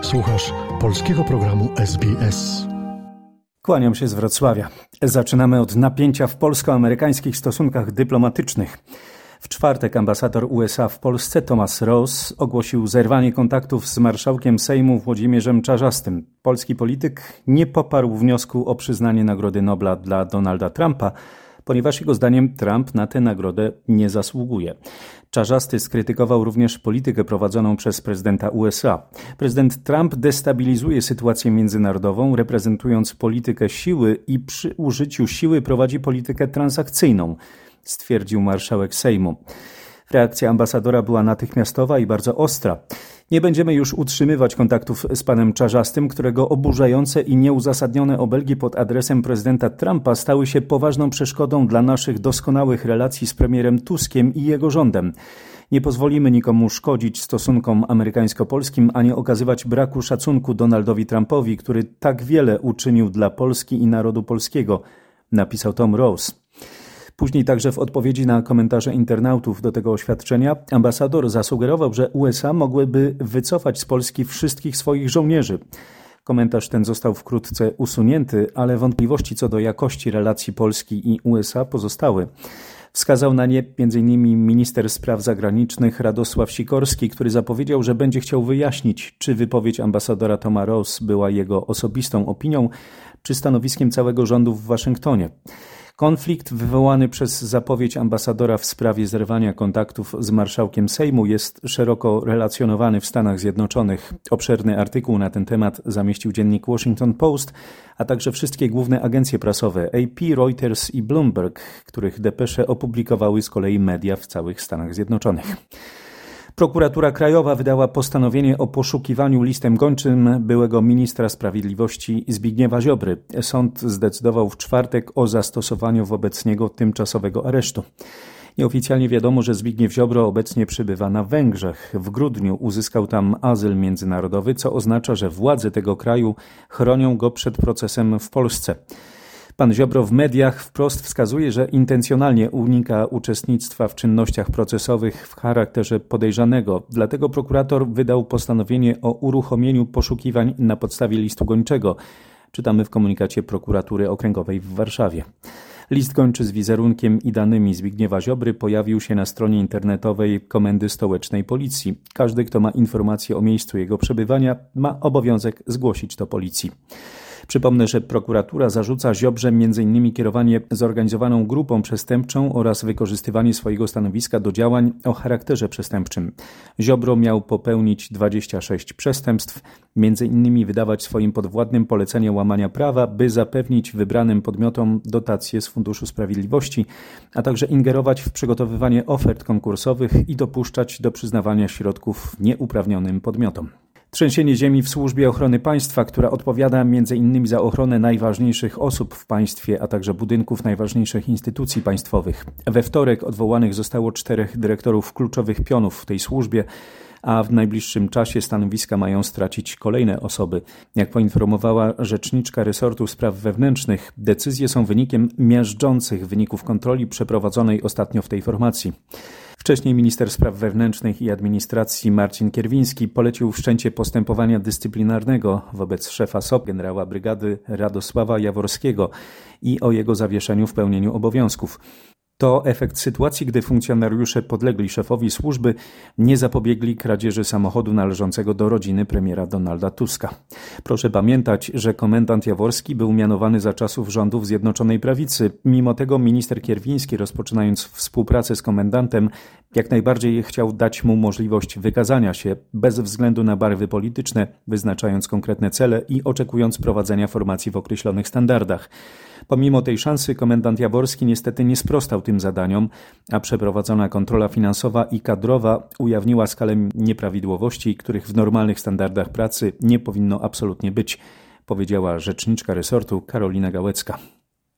Słuchasz polskiego programu SBS. Kłaniam się z Wrocławia. Zaczynamy od napięcia w polsko-amerykańskich stosunkach dyplomatycznych. W czwartek ambasador USA w Polsce Thomas Ross ogłosił zerwanie kontaktów z marszałkiem Sejmu Włodzimierzem Czarzastym. Polski polityk nie poparł wniosku o przyznanie Nagrody Nobla dla Donalda Trumpa, ponieważ jego zdaniem Trump na tę nagrodę nie zasługuje. Czarzasty skrytykował również politykę prowadzoną przez prezydenta USA. Prezydent Trump destabilizuje sytuację międzynarodową, reprezentując politykę siły i przy użyciu siły prowadzi politykę transakcyjną, stwierdził marszałek Sejmu. Reakcja ambasadora była natychmiastowa i bardzo ostra. Nie będziemy już utrzymywać kontaktów z panem Czarzastym, którego oburzające i nieuzasadnione obelgi pod adresem prezydenta Trumpa stały się poważną przeszkodą dla naszych doskonałych relacji z premierem Tuskiem i jego rządem. Nie pozwolimy nikomu szkodzić stosunkom amerykańsko-polskim, ani okazywać braku szacunku Donaldowi Trumpowi, który tak wiele uczynił dla Polski i narodu polskiego, napisał Tom Ross. Później także w odpowiedzi na komentarze internautów do tego oświadczenia ambasador zasugerował, że USA mogłyby wycofać z Polski wszystkich swoich żołnierzy. Komentarz ten został wkrótce usunięty, ale wątpliwości co do jakości relacji Polski i USA pozostały. Wskazał na nie m.in. minister spraw zagranicznych Radosław Sikorski, który zapowiedział, że będzie chciał wyjaśnić, czy wypowiedź ambasadora Toma Ross była jego osobistą opinią, czy stanowiskiem całego rządu w Waszyngtonie. Konflikt wywołany przez zapowiedź ambasadora w sprawie zerwania kontaktów z marszałkiem Sejmu jest szeroko relacjonowany w Stanach Zjednoczonych. Obszerny artykuł na ten temat zamieścił dziennik Washington Post, a także wszystkie główne agencje prasowe AP, Reuters i Bloomberg, których depesze opublikowały z kolei media w całych Stanach Zjednoczonych. Prokuratura Krajowa wydała postanowienie o poszukiwaniu listem gończym byłego ministra sprawiedliwości Zbigniewa Ziobry. Sąd zdecydował w czwartek o zastosowaniu wobec niego tymczasowego aresztu. Nieoficjalnie wiadomo, że Zbigniew Ziobro obecnie przebywa na Węgrzech. W grudniu uzyskał tam azyl międzynarodowy, co oznacza, że władze tego kraju chronią go przed procesem w Polsce. Pan Ziobro w mediach wprost wskazuje, że intencjonalnie unika uczestnictwa w czynnościach procesowych w charakterze podejrzanego. Dlatego prokurator wydał postanowienie o uruchomieniu poszukiwań na podstawie listu gończego. Czytamy w komunikacie prokuratury okręgowej w Warszawie. List gończy z wizerunkiem i danymi Zbigniewa Ziobry pojawił się na stronie internetowej Komendy Stołecznej Policji. Każdy, kto ma informacje o miejscu jego przebywania, ma obowiązek zgłosić to policji. Przypomnę, że prokuratura zarzuca Ziobrze m.in. kierowanie zorganizowaną grupą przestępczą oraz wykorzystywanie swojego stanowiska do działań o charakterze przestępczym. Ziobro miał popełnić 26 przestępstw, m.in. wydawać swoim podwładnym polecenie łamania prawa, by zapewnić wybranym podmiotom dotacje z Funduszu Sprawiedliwości, a także ingerować w przygotowywanie ofert konkursowych i dopuszczać do przyznawania środków nieuprawnionym podmiotom. Trzęsienie ziemi w Służbie Ochrony Państwa, która odpowiada m.in. za ochronę najważniejszych osób w państwie, a także budynków najważniejszych instytucji państwowych. We wtorek odwołanych zostało 4 dyrektorów kluczowych pionów w tej służbie, a w najbliższym czasie stanowiska mają stracić kolejne osoby. Jak poinformowała rzeczniczka resortu spraw wewnętrznych, decyzje są wynikiem miażdżących wyników kontroli przeprowadzonej ostatnio w tej formacji. Wcześniej minister spraw wewnętrznych i administracji Marcin Kierwiński polecił wszczęcie postępowania dyscyplinarnego wobec szefa SOP generała brygady Radosława Jaworskiego i o jego zawieszeniu w pełnieniu obowiązków. To efekt sytuacji, gdy funkcjonariusze podlegli szefowi służby nie zapobiegli kradzieży samochodu należącego do rodziny premiera Donalda Tuska. Proszę pamiętać, że komendant Jaworski był mianowany za czasów rządów Zjednoczonej Prawicy. Mimo tego minister Kierwiński, rozpoczynając współpracę z komendantem, jak najbardziej chciał dać mu możliwość wykazania się bez względu na barwy polityczne, wyznaczając konkretne cele i oczekując prowadzenia formacji w określonych standardach. Pomimo tej szansy komendant Jaworski niestety nie sprostał tym zadaniom, a przeprowadzona kontrola finansowa i kadrowa ujawniła skalę nieprawidłowości, których w normalnych standardach pracy nie powinno absolutnie być, powiedziała rzeczniczka resortu Karolina Gałecka.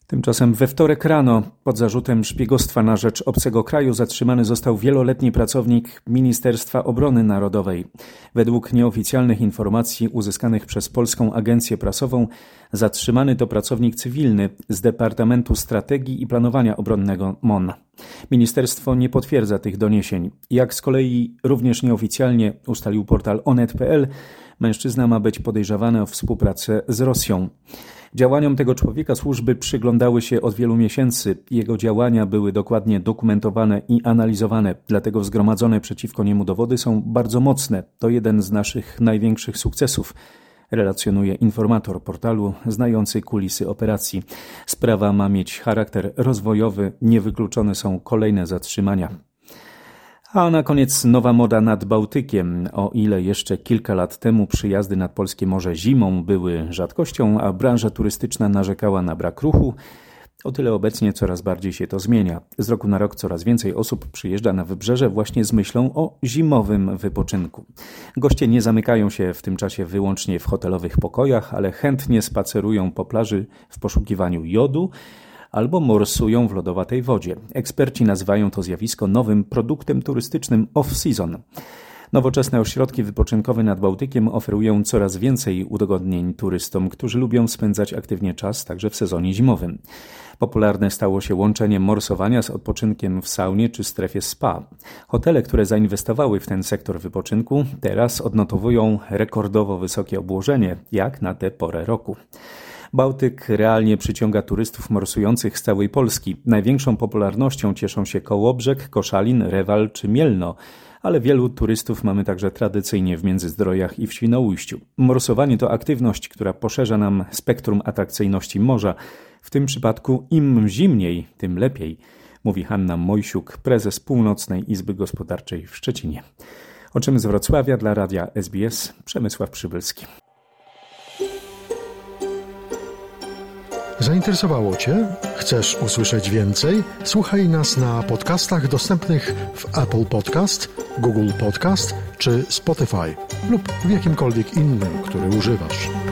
Tymczasem we wtorek rano pod zarzutem szpiegostwa na rzecz obcego kraju zatrzymany został wieloletni pracownik Ministerstwa Obrony Narodowej. Według nieoficjalnych informacji uzyskanych przez Polską Agencję Prasową zatrzymany to pracownik cywilny z Departamentu Strategii i Planowania Obronnego MON. Ministerstwo nie potwierdza tych doniesień. Jak z kolei również nieoficjalnie ustalił portal onet.pl, mężczyzna ma być podejrzewany o współpracę z Rosją. Działaniom tego człowieka służby przyglądały się od wielu miesięcy. Jego działania były dokładnie dokumentowane i analizowane, dlatego zgromadzone przeciwko niemu dowody są bardzo mocne. To jeden z naszych największych sukcesów, relacjonuje informator portalu znający kulisy operacji. Sprawa ma mieć charakter rozwojowy, niewykluczone są kolejne zatrzymania. A na koniec nowa moda nad Bałtykiem. O ile jeszcze kilka lat temu przyjazdy nad polskie morze zimą były rzadkością, a branża turystyczna narzekała na brak ruchu, o tyle obecnie coraz bardziej się to zmienia. Z roku na rok coraz więcej osób przyjeżdża na wybrzeże właśnie z myślą o zimowym wypoczynku. Goście nie zamykają się w tym czasie wyłącznie w hotelowych pokojach, ale chętnie spacerują po plaży w poszukiwaniu jodu, albo morsują w lodowatej wodzie. Eksperci nazywają to zjawisko nowym produktem turystycznym off-season. Nowoczesne ośrodki wypoczynkowe nad Bałtykiem oferują coraz więcej udogodnień turystom, którzy lubią spędzać aktywnie czas także w sezonie zimowym. Popularne stało się łączenie morsowania z odpoczynkiem w saunie czy strefie spa. Hotele, które zainwestowały w ten sektor wypoczynku, teraz odnotowują rekordowo wysokie obłożenie, jak na tę porę roku. Bałtyk realnie przyciąga turystów morsujących z całej Polski. Największą popularnością cieszą się Kołobrzeg, Koszalin, Rewal czy Mielno, ale wielu turystów mamy także tradycyjnie w Międzyzdrojach i w Świnoujściu. Morsowanie to aktywność, która poszerza nam spektrum atrakcyjności morza. W tym przypadku im zimniej, tym lepiej, mówi Hanna Mojsiuk, prezes Północnej Izby Gospodarczej w Szczecinie. O czym z Wrocławia dla Radia SBS Przemysław Przybylski. Zainteresowało Cię? Chcesz usłyszeć więcej? Słuchaj nas na podcastach dostępnych w Apple Podcast, Google Podcast czy Spotify lub w jakimkolwiek innym, który używasz.